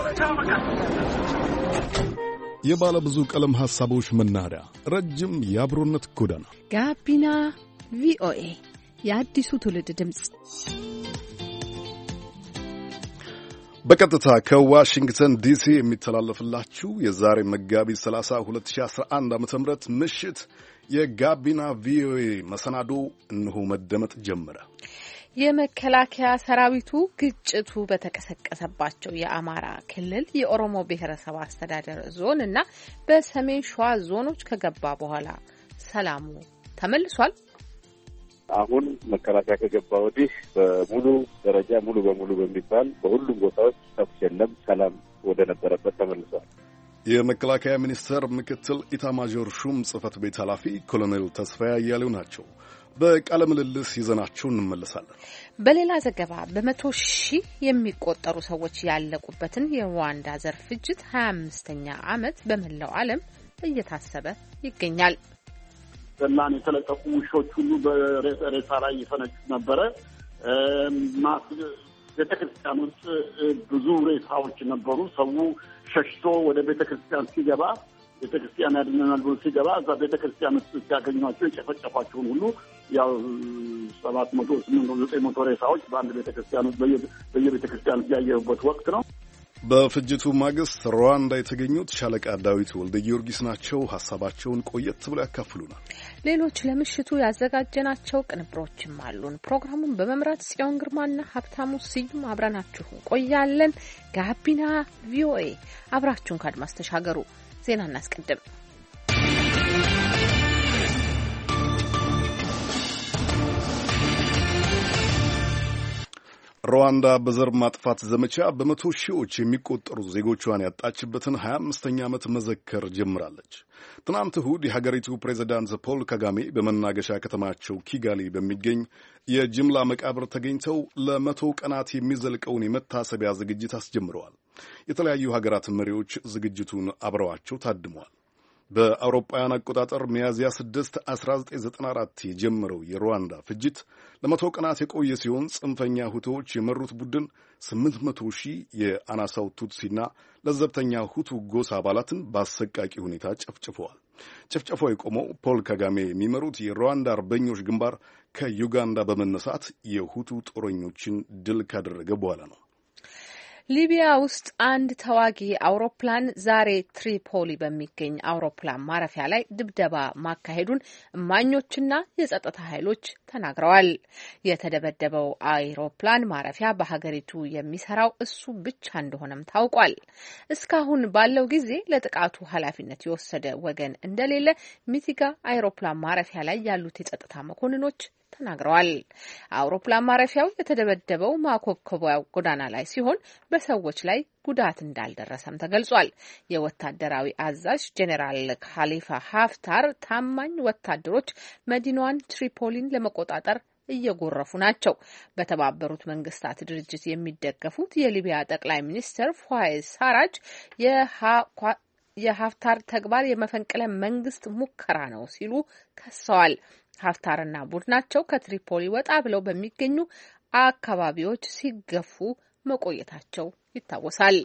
የባለ ብዙ ቀለም ሐሳቦች መናኸሪያ፣ ረጅም የአብሮነት ጎዳና ጋቢና ቪኦኤ የአዲሱ ትውልድ ድምፅ በቀጥታ ከዋሽንግተን ዲሲ የሚተላለፍላችሁ የዛሬ መጋቢት 30 2011 ዓ.ም ምሽት የጋቢና ቪኦኤ መሰናዶ እነሆ መደመጥ ጀመረ። የመከላከያ ሰራዊቱ ግጭቱ በተቀሰቀሰባቸው የአማራ ክልል የኦሮሞ ብሔረሰብ አስተዳደር ዞን እና በሰሜን ሸዋ ዞኖች ከገባ በኋላ ሰላሙ ተመልሷል። አሁን መከላከያ ከገባ ወዲህ በሙሉ ደረጃ ሙሉ በሙሉ በሚባል በሁሉም ቦታዎች ተኩስ የለም፣ ሰላም ወደ ነበረበት ተመልሷል። የመከላከያ ሚኒስቴር ምክትል ኢታማዦር ሹም ጽህፈት ቤት ኃላፊ ኮሎኔል ተስፋዬ አያሌው ናቸው። በቃለ ምልልስ ይዘናቸው እንመለሳለን። በሌላ ዘገባ በመቶ ሺህ የሚቆጠሩ ሰዎች ያለቁበትን የሩዋንዳ ዘር ፍጅት 25ኛ ዓመት በመላው ዓለም እየታሰበ ይገኛል። ዘላን የተለቀቁ ውሾች ሁሉ በሬሳ ላይ ይፈነጩ ነበረ። ቤተክርስቲያን ውስጥ ብዙ ሬሳዎች ነበሩ። ሰው ሸሽቶ ወደ ቤተክርስቲያን ሲገባ ቤተክርስቲያን ያድነናል ብሎ ሲገባ እዛ ቤተክርስቲያን ውስጥ ሲያገኟቸው የጨፈጨፏቸውን ሁሉ ያው 700 800 900 ሬሳዎች በአንድ ቤተክርስቲያን ውስጥ በየቤተክርስቲያን ያየሁበት ወቅት ነው። በፍጅቱ ማግስት ሩዋንዳ የተገኙት ሻለቃ ዳዊት ወልደ ጊዮርጊስ ናቸው። ሐሳባቸውን ቆየት ብለው ያካፍሉናል። ሌሎች ለምሽቱ ያዘጋጀናቸው ቅንብሮችም አሉን። ፕሮግራሙን በመምራት ጽዮን ግርማና ሀብታሙ ስዩም አብረናችሁ ቆያለን። ጋቢና ቪኦኤ አብራችሁን ካድማስ ተሻገሩ። ዜና እናስቀድም። ሩዋንዳ በዘር ማጥፋት ዘመቻ በመቶ ሺዎች የሚቆጠሩ ዜጎቿን ያጣችበትን 25ኛ ዓመት መዘከር ጀምራለች። ትናንት እሁድ የሀገሪቱ ፕሬዚዳንት ፖል ካጋሜ በመናገሻ ከተማቸው ኪጋሊ በሚገኝ የጅምላ መቃብር ተገኝተው ለመቶ ቀናት የሚዘልቀውን የመታሰቢያ ዝግጅት አስጀምረዋል። የተለያዩ ሀገራት መሪዎች ዝግጅቱን አብረዋቸው ታድመዋል። በአውሮፓውያን አቆጣጠር ሚያዝያ 6 1994 የጀመረው የሩዋንዳ ፍጅት ለመቶ ቀናት የቆየ ሲሆን ጽንፈኛ ሁቶዎች የመሩት ቡድን 800 ሺህ የአናሳው ቱትሲና ለዘብተኛ ሁቱ ጎሳ አባላትን በአሰቃቂ ሁኔታ ጨፍጭፈዋል። ጭፍጨፋው የቆመው ፖል ካጋሜ የሚመሩት የሩዋንዳ አርበኞች ግንባር ከዩጋንዳ በመነሳት የሁቱ ጦረኞችን ድል ካደረገ በኋላ ነው። ሊቢያ ውስጥ አንድ ተዋጊ አውሮፕላን ዛሬ ትሪፖሊ በሚገኝ አውሮፕላን ማረፊያ ላይ ድብደባ ማካሄዱን እማኞችና የጸጥታ ኃይሎች ተናግረዋል። የተደበደበው አውሮፕላን ማረፊያ በሀገሪቱ የሚሰራው እሱ ብቻ እንደሆነም ታውቋል። እስካሁን ባለው ጊዜ ለጥቃቱ ኃላፊነት የወሰደ ወገን እንደሌለ ሚቲጋ አውሮፕላን ማረፊያ ላይ ያሉት የጸጥታ መኮንኖች ተናግረዋል። አውሮፕላን ማረፊያው የተደበደበው ማኮብኮቢያ ጎዳና ላይ ሲሆን በሰዎች ላይ ጉዳት እንዳልደረሰም ተገልጿል። የወታደራዊ አዛዥ ጄኔራል ካሊፋ ሀፍታር ታማኝ ወታደሮች መዲናዋን ትሪፖሊን ለመቆጣጠር እየጎረፉ ናቸው። በተባበሩት መንግስታት ድርጅት የሚደገፉት የሊቢያ ጠቅላይ ሚኒስትር ፋይዝ ሳራጅ የሀፍታር ተግባር የመፈንቅለ መንግስት ሙከራ ነው ሲሉ ከሰዋል። ሀፍታርና ቡድናቸው ከትሪፖሊ ወጣ ብለው በሚገኙ አካባቢዎች ሲገፉ መቆየታቸው ይታወሳል።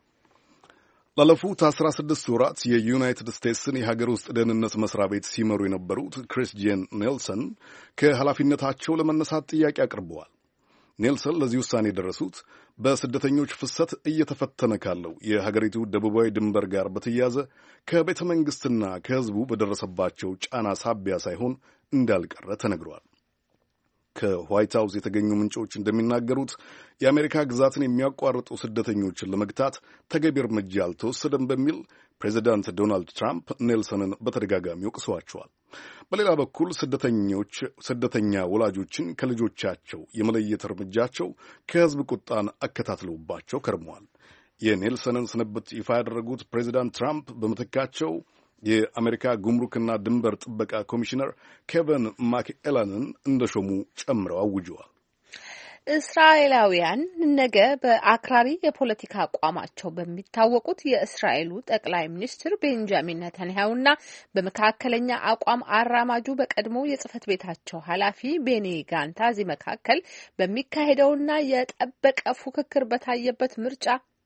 ላለፉት 16 ወራት የዩናይትድ ስቴትስን የሀገር ውስጥ ደህንነት መስሪያ ቤት ሲመሩ የነበሩት ክሪስቲያን ኔልሰን ከኃላፊነታቸው ለመነሳት ጥያቄ አቅርበዋል። ኔልሰን ለዚህ ውሳኔ የደረሱት በስደተኞች ፍሰት እየተፈተነ ካለው የሀገሪቱ ደቡባዊ ድንበር ጋር በተያያዘ ከቤተ መንግስትና ከህዝቡ በደረሰባቸው ጫና ሳቢያ ሳይሆን እንዳልቀረ ተነግሯል። ከዋይት ሃውስ የተገኙ ምንጮች እንደሚናገሩት የአሜሪካ ግዛትን የሚያቋርጡ ስደተኞችን ለመግታት ተገቢ እርምጃ አልተወሰደም በሚል ፕሬዚዳንት ዶናልድ ትራምፕ ኔልሰንን በተደጋጋሚ ወቅሰዋቸዋል። በሌላ በኩል ስደተኛ ወላጆችን ከልጆቻቸው የመለየት እርምጃቸው ከህዝብ ቁጣን አከታትለውባቸው ከርመዋል። የኔልሰንን ስንብት ይፋ ያደረጉት ፕሬዚዳንት ትራምፕ በምትካቸው የአሜሪካ ጉምሩክና ድንበር ጥበቃ ኮሚሽነር ኬቨን ማክኤላንን እንደሾሙ ጨምረው አውጀዋል። እስራኤላውያን ነገ በአክራሪ የፖለቲካ አቋማቸው በሚታወቁት የእስራኤሉ ጠቅላይ ሚኒስትር ቤንጃሚን ነታንያሁና በመካከለኛ አቋም አራማጁ በቀድሞ የጽህፈት ቤታቸው ኃላፊ ቤኒ ጋንታዚ መካከል በሚካሄደውና የጠበቀ ፉክክር በታየበት ምርጫ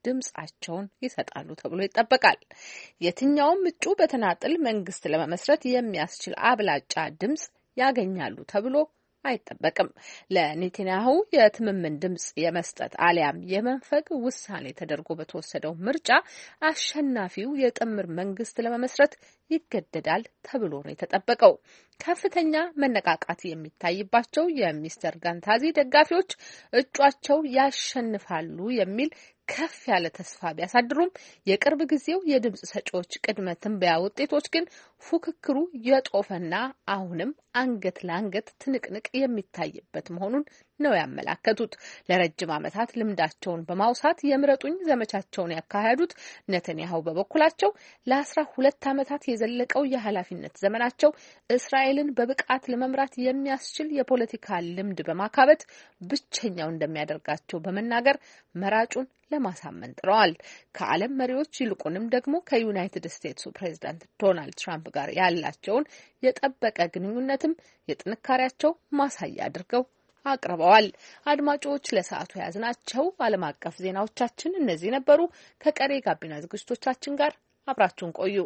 ድምጻቸውን ይሰጣሉ ተብሎ ይጠበቃል። የትኛውም እጩ በተናጥል መንግስት ለመመስረት የሚያስችል አብላጫ ድምጽ ያገኛሉ ተብሎ አይጠበቅም። ለኔታንያሁ የትምምን ድምጽ የመስጠት አሊያም የመንፈግ ውሳኔ ተደርጎ በተወሰደው ምርጫ አሸናፊው የጥምር መንግስት ለመመስረት ይገደዳል ተብሎ ነው የተጠበቀው። ከፍተኛ መነቃቃት የሚታይባቸው የሚስተር ጋንታዚ ደጋፊዎች እጯቸው ያሸንፋሉ የሚል ከፍ ያለ ተስፋ ቢያሳድሩም የቅርብ ጊዜው የድምጽ ሰጪዎች ቅድመ ትንበያ ውጤቶች ግን ፉክክሩ የጦፈና አሁንም አንገት ለአንገት ትንቅንቅ የሚታይበት መሆኑን ነው ያመላከቱት። ለረጅም ዓመታት ልምዳቸውን በማውሳት የምረጡኝ ዘመቻቸውን ያካሄዱት ኔታንያሁ በበኩላቸው ለ12 ዓመታት የዘለቀው የኃላፊነት ዘመናቸው እስራኤልን በብቃት ለመምራት የሚያስችል የፖለቲካ ልምድ በማካበት ብቸኛው እንደሚያደርጋቸው በመናገር መራጩን ለማሳመን ጥረዋል። ከዓለም መሪዎች ይልቁንም ደግሞ ከዩናይትድ ስቴትሱ ፕሬዚዳንት ዶናልድ ትራምፕ ጋር ያላቸውን የጠበቀ ግንኙነትም የጥንካሬያቸው ማሳያ አድርገው አቅርበዋል። አድማጮች ለሰዓቱ የያዝናቸው ዓለም አቀፍ ዜናዎቻችን እነዚህ ነበሩ። ከቀሪ ጋቢና ዝግጅቶቻችን ጋር አብራችሁን ቆዩ።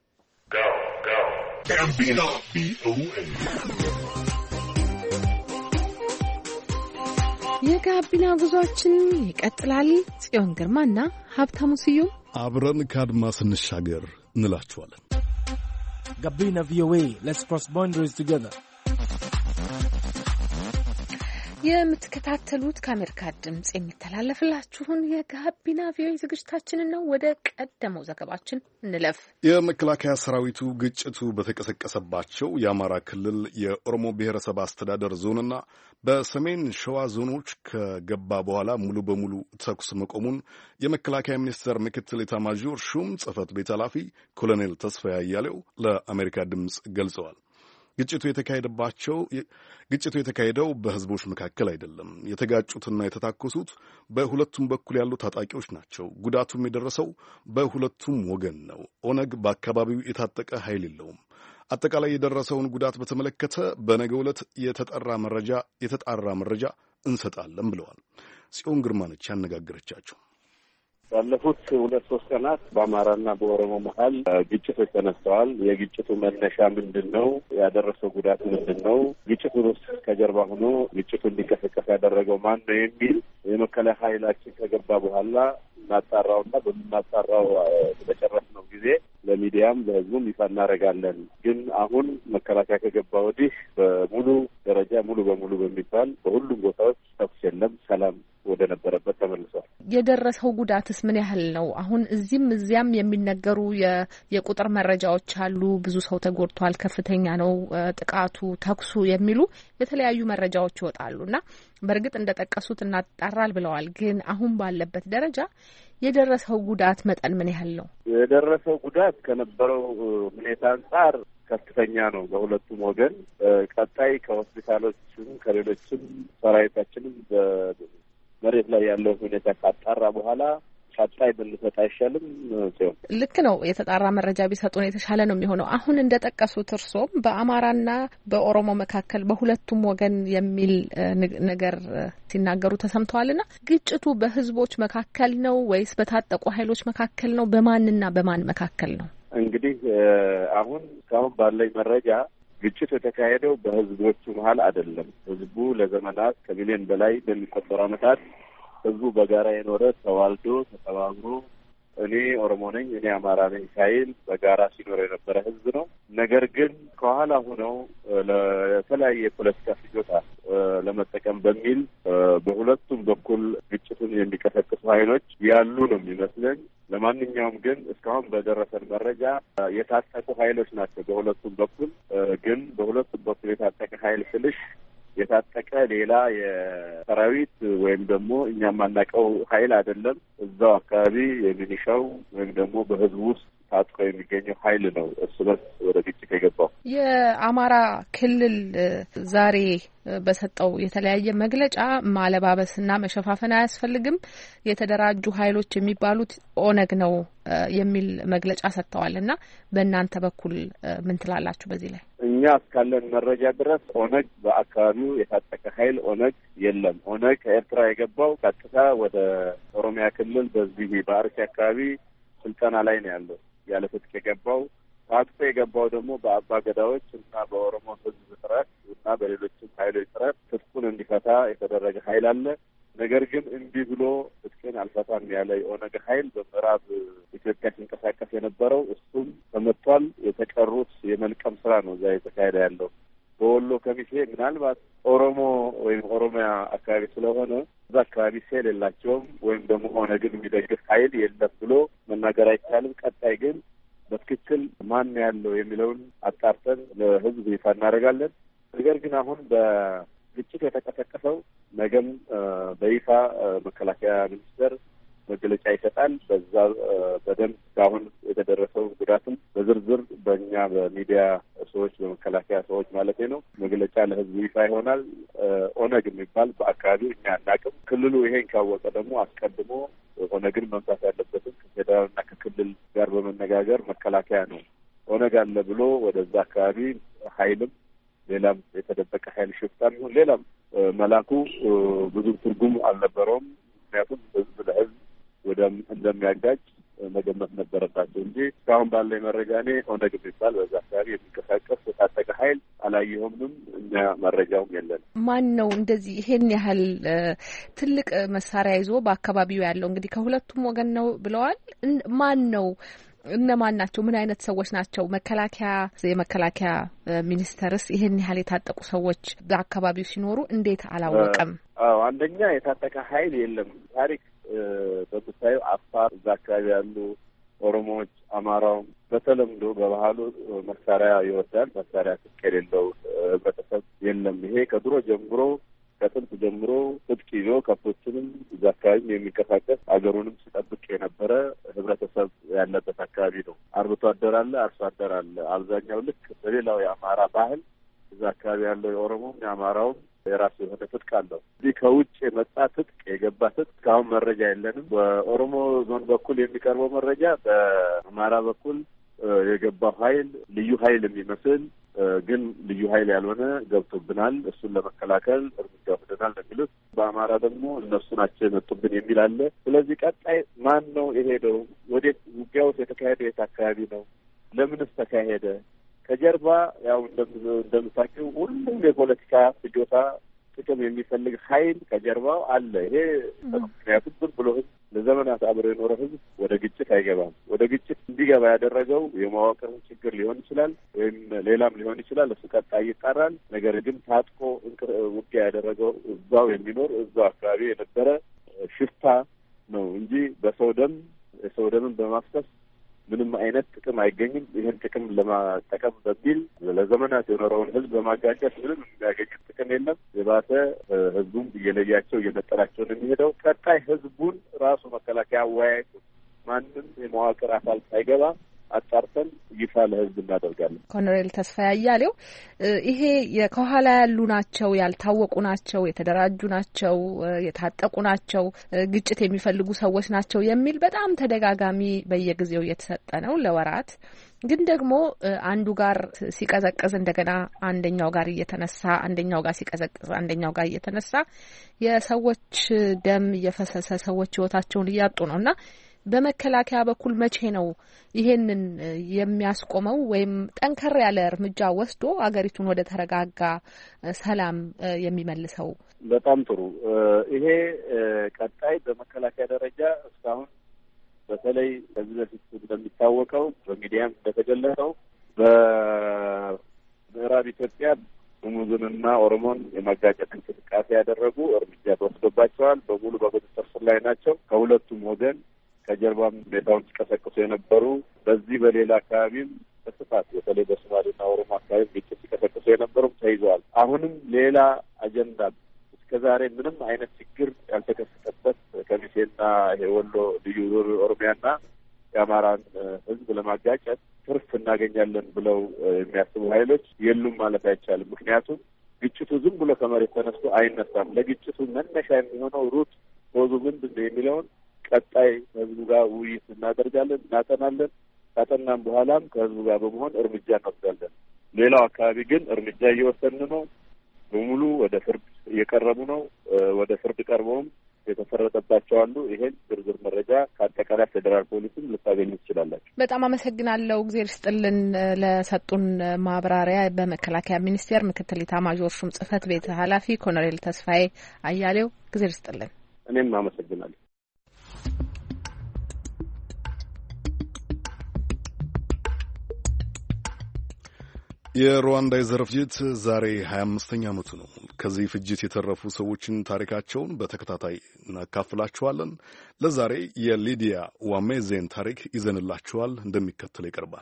የጋቢና ጉዟችን ይቀጥላል። ጽዮን ግርማና ሀብታሙ ስዩም አብረን ከአድማስ እንሻገር እንላችኋለን። ጋቢና ቪኦኤ ሌትስ ክሮስ ባውንደሪስ ቱጌዘር። የምትከታተሉት ከአሜሪካ ድምጽ የሚተላለፍላችሁን የጋቢና ቪኦኤ ዝግጅታችንን ነው። ወደ ቀደመው ዘገባችን እንለፍ። የመከላከያ ሰራዊቱ ግጭቱ በተቀሰቀሰባቸው የአማራ ክልል የኦሮሞ ብሔረሰብ አስተዳደር ዞንና በሰሜን ሸዋ ዞኖች ከገባ በኋላ ሙሉ በሙሉ ተኩስ መቆሙን የመከላከያ ሚኒስቴር ምክትል ኤታማዦር ሹም ጽሕፈት ቤት ኃላፊ ኮሎኔል ተስፋዬ አያሌው ለአሜሪካ ድምጽ ገልጸዋል። ግጭቱ የተካሄደው በህዝቦች መካከል አይደለም። የተጋጩትና የተታኮሱት በሁለቱም በኩል ያሉ ታጣቂዎች ናቸው። ጉዳቱም የደረሰው በሁለቱም ወገን ነው። ኦነግ በአካባቢው የታጠቀ ኃይል የለውም። አጠቃላይ የደረሰውን ጉዳት በተመለከተ በነገው ዕለት የተጣራ መረጃ እንሰጣለን ብለዋል። ጽዮን ግርማ ነች ያነጋገረቻቸው። ባለፉት 2-3 ቀናት በአማራና በኦሮሞ መሀል ግጭቶች ተነስተዋል። የግጭቱ መነሻ ምንድን ነው? ያደረሰው ጉዳት ምንድን ነው? ግጭቱን ውስጥ ከጀርባ ሆኖ ግጭቱ እንዲቀሰቀስ ያደረገው ማን ነው የሚል የመከላከያ ኃይላችን ከገባ በኋላ እናጣራውና በምናጣራው በጨረስነው ጊዜ ለሚዲያም ለህዝቡም ይፋ እናደርጋለን። ግን አሁን መከላከያ ከገባ ወዲህ በሙሉ ደረጃ ሙሉ በሙሉ በሚባል በሁሉም ቦታዎች ተኩስ የለም። ሰላም ወደ ነበረበት ተመልሷል። የደረሰው ጉዳትስ ምን ያህል ነው? አሁን እዚህም እዚያም የሚነገሩ የቁጥር መረጃዎች አሉ። ብዙ ሰው ተጎድቷል፣ ከፍተኛ ነው ጥቃቱ፣ ተኩሱ የሚሉ የተለያዩ መረጃዎች ይወጣሉ እና በእርግጥ እንደጠቀሱት እናጣራል ብለዋል። ግን አሁን ባለበት ደረጃ የደረሰው ጉዳት መጠን ምን ያህል ነው? የደረሰው ጉዳት ከነበረው ሁኔታ አንጻር ከፍተኛ ነው በሁለቱም ወገን። ቀጣይ ከሆስፒታሎችም ከሌሎችም ሰራዊታችንም መሬት ላይ ያለው ሁኔታ ካጣራ በኋላ ቀጣይ ብንሰጥ አይሻልም? ሲሆን ልክ ነው። የተጣራ መረጃ ቢሰጡን የተሻለ ነው የሚሆነው። አሁን እንደጠቀሱት እርሶም በአማራና በኦሮሞ መካከል በሁለቱም ወገን የሚል ነገር ሲናገሩ ተሰምተዋልና ግጭቱ በህዝቦች መካከል ነው ወይስ በታጠቁ ኃይሎች መካከል ነው? በማንና በማን መካከል ነው? እንግዲህ አሁን እስካሁን ባለኝ መረጃ ግጭቱ የተካሄደው በህዝቦቹ መሀል አይደለም። ህዝቡ ለዘመናት ከሚሊዮን በላይ በሚቆጠሩ ዓመታት ህዝቡ በጋራ የኖረ ተዋልዶ ተጠባብሮ እኔ ኦሮሞ ነኝ እኔ አማራ ነኝ ሳይል በጋራ ሲኖር የነበረ ህዝብ ነው። ነገር ግን ከኋላ ሆነው ለተለያየ የፖለቲካ ፍጆታ ለመጠቀም በሚል በሁለቱም በኩል ግጭቱን የሚቀሰቅሱ ኃይሎች ያሉ ነው የሚመስለኝ። ለማንኛውም ግን እስካሁን በደረሰን መረጃ የታጠቁ ኃይሎች ናቸው በሁለቱም በኩል። ግን በሁለቱም በኩል የታጠቀ ኃይል ስልሽ የታጠቀ ሌላ የሰራዊት ወይም ደግሞ እኛ የማናውቀው ኃይል አይደለም። እዛው አካባቢ የሚኒሻው ወይም ደግሞ በህዝቡ ውስጥ ታጥቆ የሚገኘው ኃይል ነው እርስ በርስ ወደ ግጭት የገባው። የአማራ ክልል ዛሬ በሰጠው የተለያየ መግለጫ ማለባበስና መሸፋፈን አያስፈልግም፣ የተደራጁ ኃይሎች የሚባሉት ኦነግ ነው የሚል መግለጫ ሰጥተዋል እና በእናንተ በኩል ምን ትላላችሁ በዚህ ላይ? እኛ እኛ እስካለን መረጃ ድረስ ኦነግ በአካባቢው የታጠቀ ኃይል ኦነግ የለም። ኦነግ ከኤርትራ የገባው ቀጥታ ወደ ኦሮሚያ ክልል በዚህ በአርሲ አካባቢ ስልጠና ላይ ነው ያለው። ያለ ትጥቅ የገባው ታጥቆ የገባው ደግሞ በአባ ገዳዎች እና በኦሮሞ ሕዝብ ጥረት እና በሌሎችም ኃይሎች ጥረት ትጥቁን እንዲፈታ የተደረገ ኃይል አለ። ነገር ግን እንዲህ ብሎ ትጥቅን አልፈታም ያለ የኦነግ ኃይል በምዕራብ ኢትዮጵያ ሲንቀሳቀስ የነበረው እሱም ተመቷል። የተቀሩት የመልቀም ስራ ነው እዛ የተካሄደ ያለው። በወሎ ከሚሴ ምናልባት ኦሮሞ ወይም ኦሮሚያ አካባቢ ስለሆነ እዛ አካባቢ ሴል የላቸውም ወይም ደግሞ ኦነግን የሚደግፍ ኃይል የለም ብሎ መናገር አይቻልም። ቀጣይ ግን በትክክል ማን ያለው የሚለውን አጣርተን ለህዝብ ይፋ እናደርጋለን። ነገር ግን አሁን በግጭት የተቀሰቀሰው ነገም በይፋ መከላከያ ሚኒስቴር መግለጫ ይሰጣል። በዛ በደንብ አሁን የተደረሰው ጉዳትም በዝርዝር በእኛ በሚዲያ ሰዎች በመከላከያ ሰዎች ማለት ነው መግለጫ ለህዝብ ይፋ ይሆናል። ኦነግ የሚባል በአካባቢው እኛ አናውቅም። ክልሉ ይሄን ካወቀ ደግሞ አስቀድሞ ኦነግን መምታት ያለበትም ከፌዴራልና ከክልል ጋር በመነጋገር መከላከያ ነው ኦነግ አለ ብሎ ወደዛ አካባቢ ኃይልም ሌላም የተደበቀ ኃይል ሽፍታም ይሁን ሌላም መላኩ ብዙ ትርጉም አልነበረውም። ምክንያቱም ህዝብ ለህዝብ እንደሚያጋጭ መገመት ነበረባቸው እንጂ እስካሁን ባለኝ መረጃ እኔ ኦነግ የሚባል በዛ አካባቢ የሚንቀሳቀስ የታጠቀ ኃይል አላየሁምም። እኛ መረጃውም የለን። ማን ነው እንደዚህ ይሄን ያህል ትልቅ መሳሪያ ይዞ በአካባቢው ያለው? እንግዲህ ከሁለቱም ወገን ነው ብለዋል። ማን ነው? እነማን ናቸው? ምን አይነት ሰዎች ናቸው? የመከላከያ ሚኒስቴርስ ይሄን ያህል የታጠቁ ሰዎች በአካባቢው ሲኖሩ እንዴት አላወቀም? አንደኛ የታጠቀ ኃይል የለም። ታሪክ በምታየው አፋር እዛ አካባቢ ያሉ ኦሮሞዎች፣ አማራው በተለምዶ በባህሉ መሳሪያ ይወዳል። መሳሪያ ትጥቅ የሌለው ህብረተሰብ የለም። ይሄ ከድሮ ጀምሮ ከጥንት ጀምሮ ትጥቅ ይዞ ከብቶችንም እዛ አካባቢ የሚንቀሳቀስ አገሩንም ሲጠብቅ የነበረ ህብረተሰብ ያለበት አካባቢ ነው። አርብቶ አደር አለ፣ አርሶ አደር አለ። አብዛኛው ልክ በሌላው የአማራ ባህል እዛ አካባቢ ያለው የኦሮሞም የአማራውም የራሱ የሆነ ትጥቅ አለው። እዚህ ከውጭ የመጣ ትጥቅ የገባ ትጥቅ እስካሁን መረጃ የለንም። በኦሮሞ ዞን በኩል የሚቀርበው መረጃ በአማራ በኩል የገባው ኃይል ልዩ ኃይል የሚመስል ግን ልዩ ኃይል ያልሆነ ገብቶብናል፣ እሱን ለመከላከል እርምጃ ወስደናል ነው የሚሉት። በአማራ ደግሞ እነሱ ናቸው የመጡብን የሚል አለ። ስለዚህ ቀጣይ ማን ነው የሄደው? ወዴት ውጊያውስ የተካሄደ የት አካባቢ ነው? ለምንስ ተካሄደ? ከጀርባ ያው እንደምታውቂው ሁሉም የፖለቲካ ፍጆታ ጥቅም የሚፈልግ ኃይል ከጀርባው አለ። ይሄ ምክንያቱም ዝም ብሎ ህዝብ ለዘመናት አብሮ የኖረ ህዝብ ወደ ግጭት አይገባም። ወደ ግጭት እንዲገባ ያደረገው የመዋቅር ችግር ሊሆን ይችላል ወይም ሌላም ሊሆን ይችላል። እሱ ቀጣይ ይጣራል። ነገር ግን ታጥቆ ውጊያ ያደረገው እዛው የሚኖር እዛው አካባቢ የነበረ ሽፍታ ነው እንጂ የሰው ደምን በማፍሰስ ምንም አይነት ጥቅም አይገኝም። ይህን ጥቅም ለማጠቀም በሚል ለዘመናት የኖረውን ህዝብ በማጋጨት ምንም የሚያገኙት ጥቅም የለም። የባሰ ህዝቡም እየለያቸው እየነጠላቸው ነው የሚሄደው። ቀጣይ ህዝቡን ራሱ መከላከያ አወያየቱ ማንም የመዋቅር አካል ሳይገባ አጣርተን ይፋ ለህዝብ እናደርጋለን። ኮሎኔል ተስፋዬ አያሌው ይሄ ከኋላ ያሉ ናቸው፣ ያልታወቁ ናቸው፣ የተደራጁ ናቸው፣ የታጠቁ ናቸው፣ ግጭት የሚፈልጉ ሰዎች ናቸው የሚል በጣም ተደጋጋሚ በየጊዜው እየተሰጠ ነው ለወራት። ግን ደግሞ አንዱ ጋር ሲቀዘቅዝ እንደገና አንደኛው ጋር እየተነሳ አንደኛው ጋር ሲቀዘቅዝ አንደኛው ጋር እየተነሳ የሰዎች ደም እየፈሰሰ ሰዎች ህይወታቸውን እያጡ ነውና በመከላከያ በኩል መቼ ነው ይሄንን የሚያስቆመው ወይም ጠንከር ያለ እርምጃ ወስዶ አገሪቱን ወደ ተረጋጋ ሰላም የሚመልሰው? በጣም ጥሩ። ይሄ ቀጣይ በመከላከያ ደረጃ እስካሁን በተለይ ከዚህ በፊት እንደሚታወቀው በሚዲያም እንደተገለጸው በምዕራብ ኢትዮጵያ ሙሙዝንና ኦሮሞን የማጋጨት እንቅስቃሴ ያደረጉ እርምጃ ተወስዶባቸዋል። በሙሉ በቁጥጥር ስር ላይ ናቸው። ከሁለቱም ወገን ከጀርባም ሁኔታውን ሲቀሰቅሱ የነበሩ በዚህ በሌላ አካባቢም በስፋት በተለይ በሶማሌና ኦሮሞ አካባቢ ግጭት ሲቀሰቅሱ የነበሩም ተይዘዋል። አሁንም ሌላ አጀንዳ እስከዛሬ ምንም አይነት ችግር ያልተከሰተበት ከሚሴና ወሎ ልዩ ኦሮሚያና የአማራን ህዝብ ለማጋጨት ትርፍ እናገኛለን ብለው የሚያስቡ ኃይሎች የሉም ማለት አይቻልም። ምክንያቱም ግጭቱ ዝም ብሎ ከመሬት ተነስቶ አይነሳም። ለግጭቱ መነሻ የሚሆነው ሩት ኮዙ ምንድን ነው የሚለውን ቀጣይ ከህዝቡ ጋር ውይይት እናደርጋለን፣ እናጠናለን። ካጠናም በኋላም ከህዝቡ ጋር በመሆን እርምጃ እንወስዳለን። ሌላው አካባቢ ግን እርምጃ እየወሰድን ነው። በሙሉ ወደ ፍርድ እየቀረቡ ነው። ወደ ፍርድ ቀርበውም የተፈረደባቸው አሉ። ይሄን ዝርዝር መረጃ ከአጠቃላይ ፌዴራል ፖሊስም ልታገኙ ትችላላችሁ። በጣም አመሰግናለሁ። እግዚአብሔር ይስጥልን ለሰጡን ማብራሪያ። በመከላከያ ሚኒስቴር ምክትል ኢታማዦር ሹም ጽህፈት ቤት ኃላፊ ኮሎኔል ተስፋዬ አያሌው እግዚአብሔር ይስጥልን። እኔም አመሰግናለሁ። የሩዋንዳ የዘር ፍጅት ዛሬ 25ኛ ዓመቱ ነው። ከዚህ ፍጅት የተረፉ ሰዎችን ታሪካቸውን በተከታታይ እናካፍላችኋለን። ለዛሬ የሊዲያ ዋሜዜን ታሪክ ይዘንላችኋል፣ እንደሚከተለው ይቀርባል።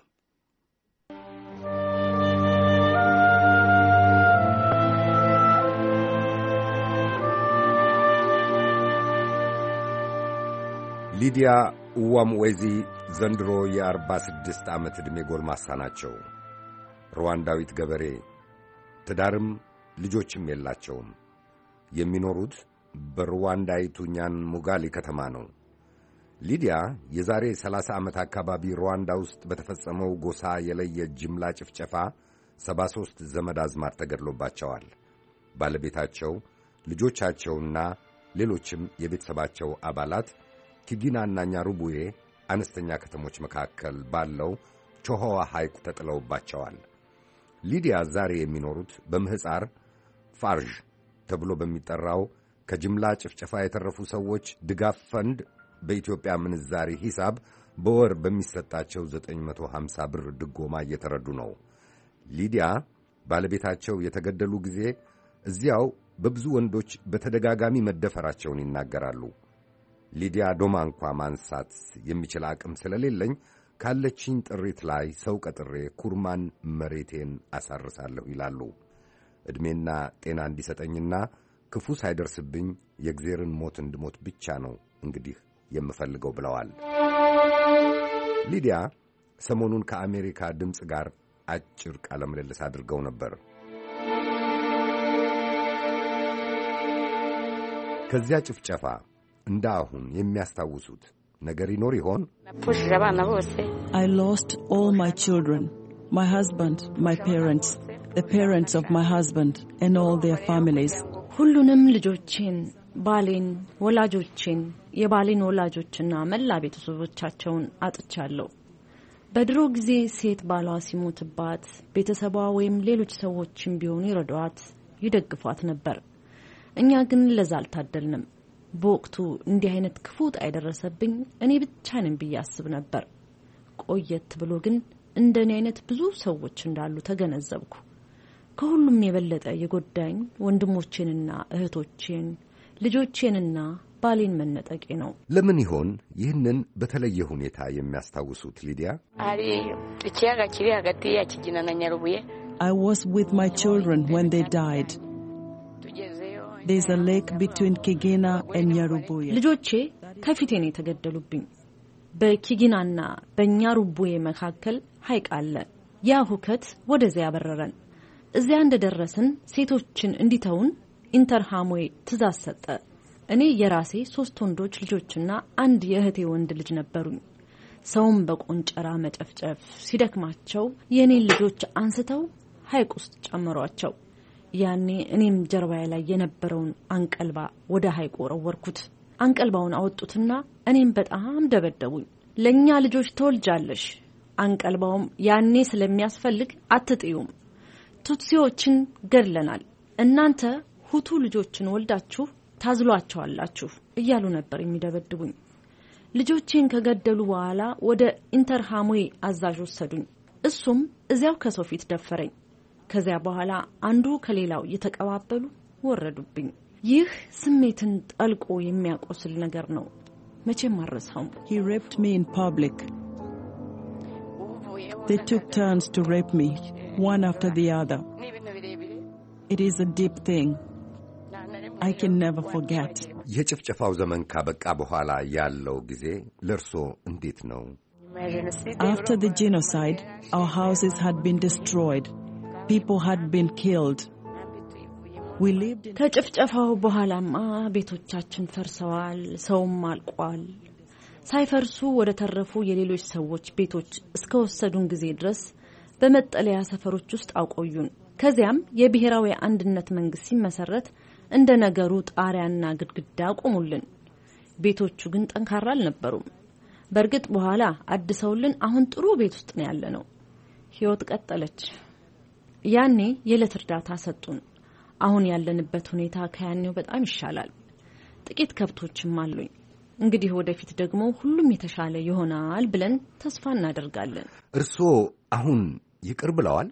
ሊዲያ ዋምዌዚ ዘንድሮ የ46 ዓመት ዕድሜ ጎልማሳ ናቸው። ሩዋንዳዊት ገበሬ፣ ትዳርም ልጆችም የላቸውም። የሚኖሩት በሩዋንዳይቱ ኛን ሙጋሊ ከተማ ነው። ሊዲያ የዛሬ 30 ዓመት አካባቢ ሩዋንዳ ውስጥ በተፈጸመው ጎሳ የለየ ጅምላ ጭፍጨፋ 73 ዘመድ አዝማድ ተገድሎባቸዋል። ባለቤታቸው፣ ልጆቻቸውና ሌሎችም የቤተሰባቸው አባላት ኪጊናና ኛሩቡዬ አነስተኛ ከተሞች መካከል ባለው ቾሆዋ ሐይቅ ተጥለውባቸዋል። ሊዲያ ዛሬ የሚኖሩት በምህፃር ፋርዥ ተብሎ በሚጠራው ከጅምላ ጭፍጨፋ የተረፉ ሰዎች ድጋፍ ፈንድ በኢትዮጵያ ምንዛሪ ሂሳብ በወር በሚሰጣቸው 950 ብር ድጎማ እየተረዱ ነው። ሊዲያ ባለቤታቸው የተገደሉ ጊዜ እዚያው በብዙ ወንዶች በተደጋጋሚ መደፈራቸውን ይናገራሉ። ሊዲያ ዶማ እንኳ ማንሳት የሚችል አቅም ስለሌለኝ ካለችኝ ጥሪት ላይ ሰው ቀጥሬ ኩርማን መሬቴን አሳርሳለሁ ይላሉ። ዕድሜና ጤና እንዲሰጠኝና ክፉ ሳይደርስብኝ የእግዚአብሔርን ሞት እንድሞት ብቻ ነው እንግዲህ የምፈልገው ብለዋል። ሊዲያ ሰሞኑን ከአሜሪካ ድምፅ ጋር አጭር ቃለ ምልልስ አድርገው ነበር። ከዚያ ጭፍጨፋ እንደ አሁን የሚያስታውሱት ነገር ይኖር ይሆን? I lost all my children, my husband, my parents, the parents of my husband and all their families. ሁሉንም ልጆቼን፣ ባሌን፣ ወላጆቼን፣ የባሌን ወላጆችና መላ ቤተሰቦቻቸውን አጥቻለሁ። በድሮ ጊዜ ሴት ባሏ ሲሞትባት ቤተሰቧ ወይም ሌሎች ሰዎችም ቢሆኑ ይረዷት፣ ይደግፏት ነበር። እኛ ግን ለዛ አልታደልንም። በወቅቱ እንዲህ አይነት ክፉ ዕጣ የደረሰብኝ እኔ ብቻ ነኝ ብዬ አስብ ነበር። ቆየት ብሎ ግን እንደኔ አይነት ብዙ ሰዎች እንዳሉ ተገነዘብኩ። ከሁሉም የበለጠ የጎዳኝ ወንድሞቼንና እህቶቼን፣ ልጆቼንና ባሌን መነጠቄ ነው። ለምን ይሆን ይህንን በተለየ ሁኔታ የሚያስታውሱት? ሊዲያ I was with my children when they died. There's a lake between Kigina and Nyarubuye. ልጆቼ ከፊቴ ነው የተገደሉብኝ። በኪጊናና በኛሩቡዬ መካከል ሐይቅ አለ። ያ ሁከት ወደዚያ ያበረረን። እዚያ እንደደረስን ሴቶችን እንዲተውን ኢንተርሃሞዌ ትእዛዝ ሰጠ። እኔ የራሴ 3 ወንዶች ልጆችና አንድ የእህቴ ወንድ ልጅ ነበሩኝ። ሰውም በቆንጨራ መጨፍጨፍ ሲደክማቸው የኔን ልጆች አንስተው ሐይቅ ውስጥ ጨመሯቸው። ያኔ እኔም ጀርባዬ ላይ የነበረውን አንቀልባ ወደ ሐይቁ ወረወርኩት። አንቀልባውን አወጡትና እኔም በጣም ደበደቡኝ። ለኛ ልጆች ተወልጃለሽ፣ አንቀልባውም ያኔ ስለሚያስፈልግ አትጥዩም፣ ቱትሲዎችን ገድለናል፣ እናንተ ሁቱ ልጆችን ወልዳችሁ ታዝሏቸዋላችሁ እያሉ ነበር የሚደበድቡኝ። ልጆቼን ከገደሉ በኋላ ወደ ኢንተርሃሞዌ አዛዥ ወሰዱኝ። እሱም እዚያው ከሰው ፊት ደፈረኝ። ከዚያ በኋላ አንዱ ከሌላው የተቀባበሉ ወረዱብኝ። ይህ ስሜትን ጠልቆ የሚያቆስል ነገር ነው። መቼም አልረሳውም። He raped me in public. They took turns to rape me, one after the other. It is a deep thing. I can never forget. የጭፍጨፋው ዘመን ካበቃ በኋላ ያለው ጊዜ ለርሶ እንዴት ነው? After the genocide, our houses had been destroyed. People had been killed. We lived in ከጭፍጨፋው በኋላማ ቤቶቻችን ፈርሰዋል፣ ሰውም አልቋል። ሳይፈርሱ ወደ ተረፉ የሌሎች ሰዎች ቤቶች እስከ ወሰዱን ጊዜ ድረስ በመጠለያ ሰፈሮች ውስጥ አቆዩን። ከዚያም የብሔራዊ አንድነት መንግስት ሲመሰረት እንደ ነገሩ ጣሪያና ግድግዳ ቆሙልን። ቤቶቹ ግን ጠንካራ አልነበሩም። በርግጥ በኋላ አድሰውልን አሁን ጥሩ ቤት ውስጥ ነው ያለነው። ህይወት ቀጠለች። ያኔ የዕለት እርዳታ ሰጡን። አሁን ያለንበት ሁኔታ ከያኔው በጣም ይሻላል። ጥቂት ከብቶችም አሉኝ። እንግዲህ ወደፊት ደግሞ ሁሉም የተሻለ ይሆናል ብለን ተስፋ እናደርጋለን። እርስዎ አሁን ይቅር ብለዋል?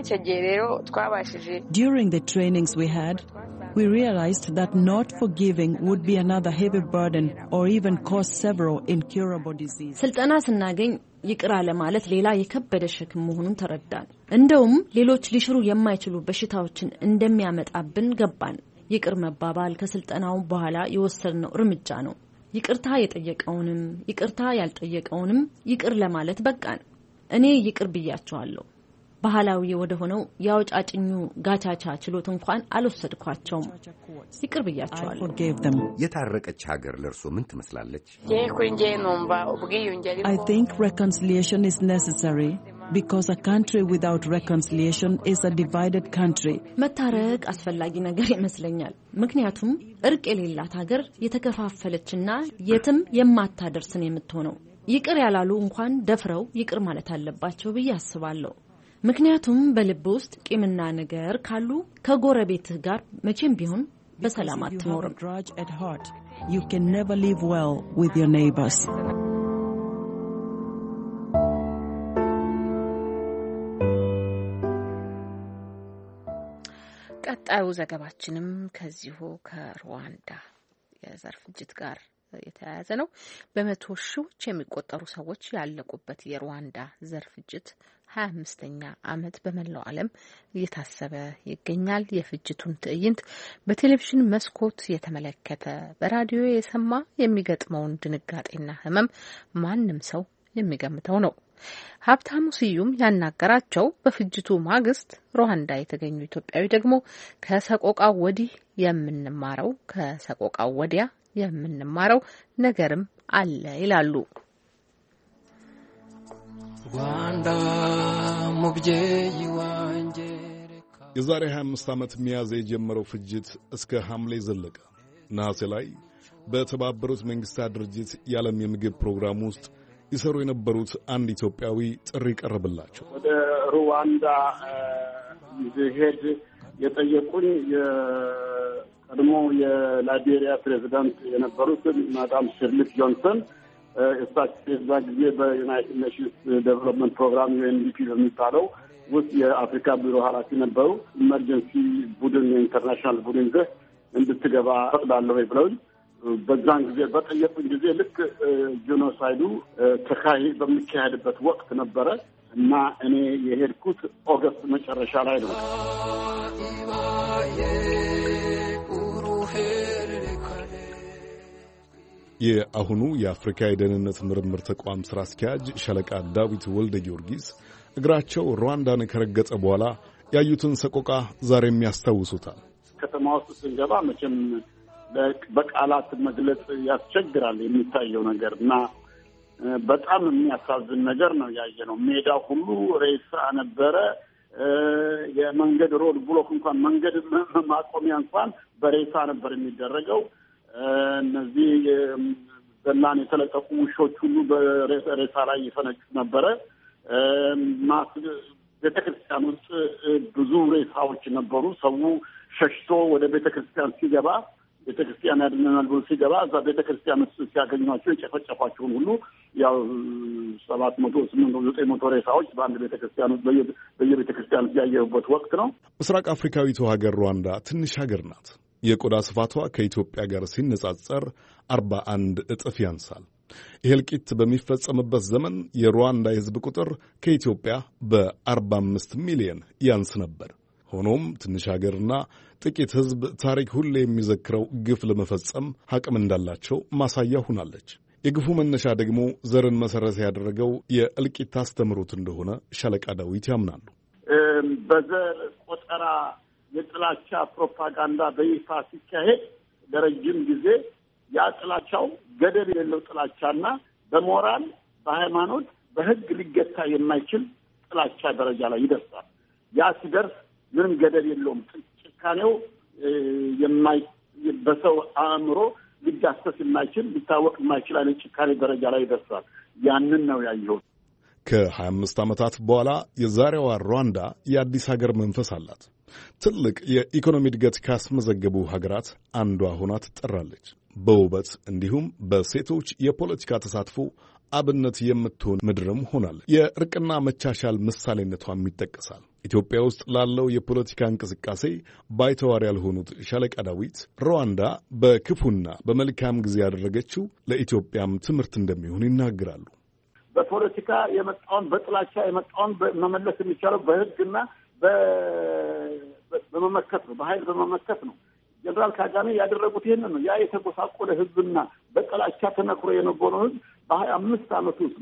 During the trainings we had, we realized that not forgiving would be another heavy burden or even cause several incurable diseases. ስልጠና ስናገኝ ይቅር አለ ማለት ሌላ የከበደ ሸክም መሆኑን ተረዳን። እንደውም ሌሎች ሊሽሩ የማይችሉ በሽታዎችን እንደሚያመጣብን ገባን። ይቅር መባባል ከስልጠናው በኋላ የወሰድነው እርምጃ ነው። ይቅርታ የጠየቀውንም ይቅርታ ያልጠየቀውንም ይቅር ለማለት በቃን። እኔ ይቅር ብያቸዋለሁ። ባህላዊ ወደ ሆነው ያውጫጭኙ ጋቻቻ ችሎት እንኳን አልወሰድኳቸውም። ይቅር ብያቸዋለሁ። የታረቀች ሀገር ለርሶ ምን ትመስላለች? I think reconciliation is necessary because a country without reconciliation is a divided country. መታረቅ አስፈላጊ ነገር ይመስለኛል። ምክንያቱም እርቅ የሌላት ሀገር የተከፋፈለችና የትም የማታደርስን የምትሆነው። ይቅር ያላሉ እንኳን ደፍረው ይቅር ማለት አለባቸው ብዬ አስባለሁ። ምክንያቱም በልብ ውስጥ ቂምና ነገር ካሉ ከጎረቤትህ ጋር መቼም ቢሆን በሰላም አትኖርም። You can never live well with your neighbors. ቀጣዩ ዘገባችንም ከዚሁ ከሩዋንዳ የዘር ፍጅት ጋር የተያያዘ ነው። በመቶ ሺዎች የሚቆጠሩ ሰዎች ያለቁበት የሩዋንዳ ዘር ፍጅት 25ኛ ዓመት በመላው ዓለም እየታሰበ ይገኛል። የፍጅቱን ትዕይንት በቴሌቪዥን መስኮት የተመለከተ በራዲዮ የሰማ የሚገጥመውን ድንጋጤና ሕመም ማንም ሰው የሚገምተው ነው። ሀብታሙ ስዩም ያናገራቸው በፍጅቱ ማግስት ሩዋንዳ የተገኙ ኢትዮጵያዊ ደግሞ ከሰቆቃው ወዲህ የምንማረው ከሰቆቃው ወዲያ የምንማረው ነገርም አለ ይላሉ። የዛሬ 25 ዓመት ሚያዝያ የጀመረው ፍጅት እስከ ሐምሌ ዘለቀ። ነሐሴ ላይ በተባበሩት መንግስታት ድርጅት የዓለም የምግብ ፕሮግራም ውስጥ ይሰሩ የነበሩት አንድ ኢትዮጵያዊ ጥሪ ቀረበላቸው። ወደ ሩዋንዳ ሄድ የጠየቁኝ ቀድሞ የላይቤሪያ ፕሬዚዳንት የነበሩት ማዳም ሸርሊፍ ጆንሰን እሳቸው የዛ ጊዜ በዩናይትድ ኔሽንስ ዴቨሎፕመንት ፕሮግራም ዩኤንዲፒ በሚባለው ውስጥ የአፍሪካ ቢሮ ኃላፊ ነበሩ። ኢመርጀንሲ ቡድን የኢንተርናሽናል ቡድን እንድትገባ ፈቅዳለሁ ብለውኝ በዛን ጊዜ በጠየቁኝ ጊዜ ልክ ጄኖሳይዱ በሚካሄድበት ወቅት ነበረ እና እኔ የሄድኩት ኦገስት መጨረሻ ላይ ነው። የአሁኑ የአፍሪካ የደህንነት ምርምር ተቋም ስራ አስኪያጅ ሻለቃ ዳዊት ወልደ ጊዮርጊስ እግራቸው ሩዋንዳን ከረገጠ በኋላ ያዩትን ሰቆቃ ዛሬም ያስታውሱታል። ከተማ ውስጥ ስንገባ መቼም በቃላት መግለጽ ያስቸግራል የሚታየው ነገር እና በጣም የሚያሳዝን ነገር ነው ያየነው። ሜዳው ሁሉ ሬሳ ነበረ። የመንገድ ሮድ ብሎክ እንኳን መንገድ ማቆሚያ እንኳን በሬሳ ነበር የሚደረገው። እነዚህ ዘላን የተለቀቁ ውሾች ሁሉ በሬሳ ላይ ይፈነጩ ነበረ። ቤተክርስቲያን ውስጥ ብዙ ሬሳዎች ነበሩ። ሰው ሸሽቶ ወደ ቤተክርስቲያን ሲገባ ቤተክርስቲያን ያድነናል ብሎ ሲገባ እዛ ቤተክርስቲያን ውስጥ ሲያገኟቸው የጨፈጨፏቸውን ሁሉ ያው 700 800 900 ሬሳዎች በአንድ ቤተክርስቲያን ውስጥ በየቤተክርስቲያን ያየሁበት ወቅት ነው። ምስራቅ አፍሪካዊቱ ሀገር ሩዋንዳ ትንሽ ሀገር ናት። የቆዳ ስፋቷ ከኢትዮጵያ ጋር ሲነጻጸር 41 እጥፍ ያንሳል። ይህ እልቂት በሚፈጸምበት ዘመን የሩዋንዳ የሕዝብ ቁጥር ከኢትዮጵያ በ45 ሚሊዮን ያንስ ነበር። ሆኖም ትንሽ ሀገርና ጥቂት ሕዝብ ታሪክ ሁሌ የሚዘክረው ግፍ ለመፈጸም አቅም እንዳላቸው ማሳያ ሆናለች። የግፉ መነሻ ደግሞ ዘርን መሰረት ያደረገው የእልቂት አስተምሮት እንደሆነ ሻለቃ ዳዊት ያምናሉ። በዘር ቆጠራ የጥላቻ ፕሮፓጋንዳ በይፋ ሲካሄድ ለረጅም ጊዜ ያ ጥላቻው ገደብ የሌለው ጥላቻና በሞራል በሃይማኖት በሕግ ሊገታ የማይችል ጥላቻ ደረጃ ላይ ይደርሳል። ያ ሲደርስ ምንም ገደብ የለውም። ጭካኔው በሰው አእምሮ ሊዳሰስ የማይችል ሊታወቅ የማይችል አይነት ጭካኔ ደረጃ ላይ ይደርሳል። ያንን ነው ያየሁት። ከ25 ዓመታት በኋላ የዛሬዋ ሩዋንዳ የአዲስ ሀገር መንፈስ አላት። ትልቅ የኢኮኖሚ እድገት ካስመዘገቡ ሀገራት አንዷ ሆና ትጠራለች። በውበት እንዲሁም በሴቶች የፖለቲካ ተሳትፎ አብነት የምትሆን ምድርም ሆናለች። የእርቅና መቻቻል ምሳሌነቷም ይጠቀሳል። ኢትዮጵያ ውስጥ ላለው የፖለቲካ እንቅስቃሴ ባይተዋር ያልሆኑት ሻለቃ ዳዊት ሩዋንዳ በክፉና በመልካም ጊዜ ያደረገችው ለኢትዮጵያም ትምህርት እንደሚሆን ይናገራሉ። በፖለቲካ የመጣውን በጥላቻ የመጣውን መመለስ የሚቻለው በህግና በመመከት ነው፣ በኃይል በመመከት ነው። ጀነራል ካጋሜ ያደረጉት ይሄንን ነው። ያ የተጎሳቆለ ህዝብና በጥላቻ ተነክሮ የነበረው ህዝብ በ25 ዓመት ውስጥ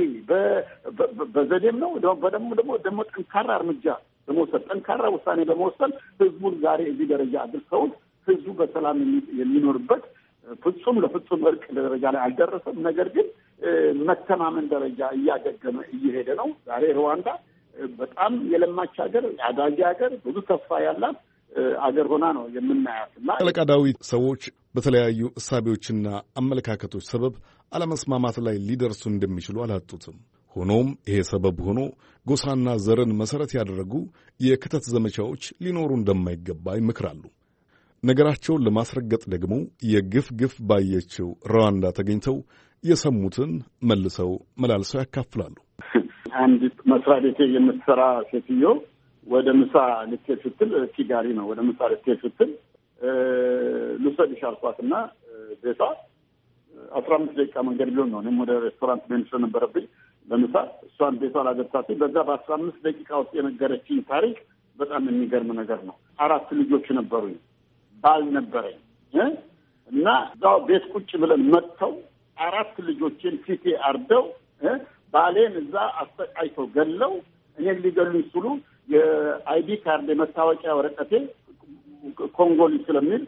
በዘዴም ነው ደግሞ ጠንካራ እርምጃ በመውሰድ ጠንካራ ውሳኔ በመወሰን ህዝቡን ዛሬ እዚህ ደረጃ አድርሰውት ህዝቡ በሰላም የሚኖርበት ፍጹም ለፍጹም እርቅ ደረጃ ላይ አልደረሰም። ነገር ግን መተማመን ደረጃ እያገገመ እየሄደ ነው። ዛሬ ሩዋንዳ በጣም የለማች ሀገር፣ አዳጊ ሀገር፣ ብዙ ተስፋ ያላት አገር ሆና ነው የምናያት። እና ሻለቃ ዳዊት ሰዎች በተለያዩ እሳቤዎችና አመለካከቶች ሰበብ አለመስማማት ላይ ሊደርሱ እንደሚችሉ አላጡትም። ሆኖም ይሄ ሰበብ ሆኖ ጎሳና ዘርን መሰረት ያደረጉ የክተት ዘመቻዎች ሊኖሩ እንደማይገባ ይመክራሉ። ነገራቸውን ለማስረገጥ ደግሞ የግፍ ባየችው ሩዋንዳ ተገኝተው የሰሙትን መልሰው መላልሰው ያካፍላሉ። አንድ መስሪያ ቤት የምትሰራ ሴትዮ ወደ ምሳ ልትሄድ ስትል ኪጋሊ ነው ወደ ምሳ ልትሄድ ስትል ልውሰድሽ አልኳትና ቤቷ 15 ደቂቃ መንገድ ቢሆን ነው። እኔም ወደ ሬስቶራንት መሄድ ስለነበረብኝ ለምሳ እሷን ቤቷ ላደርሳት በዛ በ15 ደቂቃ ውስጥ የነገረችኝ ታሪክ በጣም የሚገርም ነገር ነው። 4 ልጆች ነበሩኝ፣ ባል ነበረኝ እና እዛው ቤት ቁጭ ብለን መጥተው 4 ልጆችን ፊቴ አርደው ባሌን እዛ አስተቃይተው ገለው እኔን ሊገሉኝ ሲሉ የአይዲ ካርድ የመታወቂያ ወረቀቴ ኮንጎሊ ስለሚል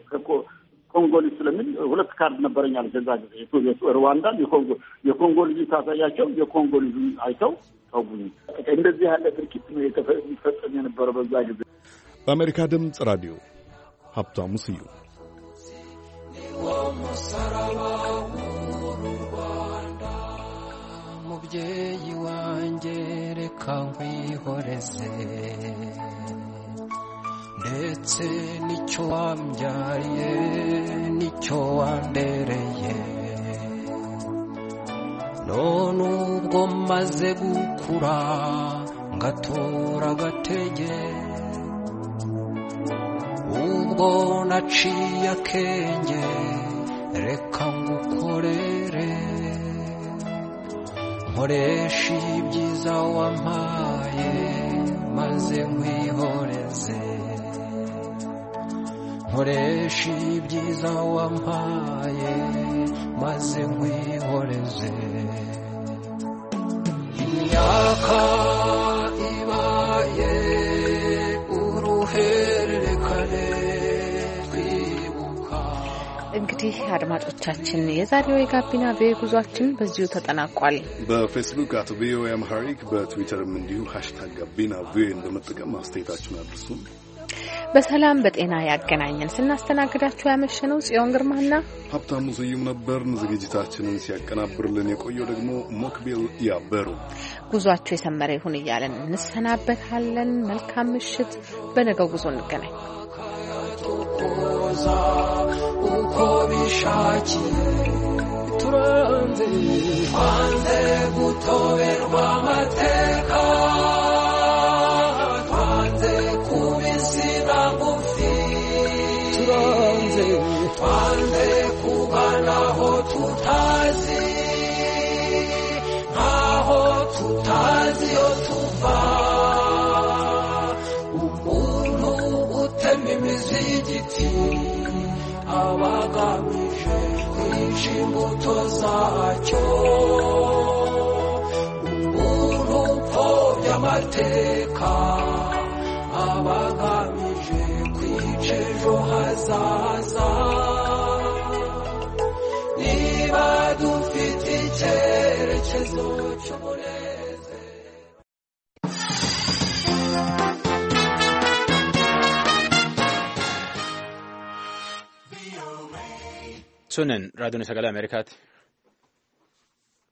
2 ካርድ ነበረኛል። ከዛ ጊዜ ሩዋንዳን የኮንጎ ልጅ ታሳያቸው የኮንጎ ልጅ አይተው ተውጉኝ። እንደዚህ ያለ ድርጊት ነው የተፈጸመ የነበረው በዛ ጊዜ። በአሜሪካ ድምፅ ራዲዮ ሀብታሙ ስዩም። mubyeyi wanjye reka nkwihoreze ndetse nicyo wambyaye nicyo wandereye none ubwo maze gukura ngatora agatege ubwo naciye akenge reka ngukorere nkoresha ibyiza wampaye maze nkwihoreze nkoresha ibyiza wampaye maze nkwihoreze imyaka ibaye uruhererekane እንግዲህ አድማጮቻችን የዛሬው የጋቢና ቪኦኤ ጉዟችን በዚሁ ተጠናቋል። በፌስቡክ @ቪኦኤ አምሃሪክ በትዊተርም እንዲሁ #ጋቢና ቪኦኤን በመጠቀም አስተያየታችሁን አድርሱ። በሰላም በጤና ያገናኘን። ስናስተናግዳችሁ ያመሸነው ጽዮን ግርማና ሀብታሙ ስዩም ነበርን። ዝግጅታችንን ሲያቀናብርልን የቆየው ደግሞ ሞክቢል ያበሩ። ጉዟችሁ የሰመረ ይሁን እያለን እንሰናበታለን። መልካም ምሽት። በነገው ጉዞ እንገናኝ። uko bishakiye turanze twanze gutoberwa amateka twanze kubisiga ngufi twanze kuganaho tutazi nkaho tutazi yo tuva umuntu utema imizi y'igiti abagamije kwica imbuto zacyo urupfu by'amateka abagamije kwica ejo hazaza niba dufite icyerekezo cy'umunezero Sunen raadiyoon sagalee Ameerikaati.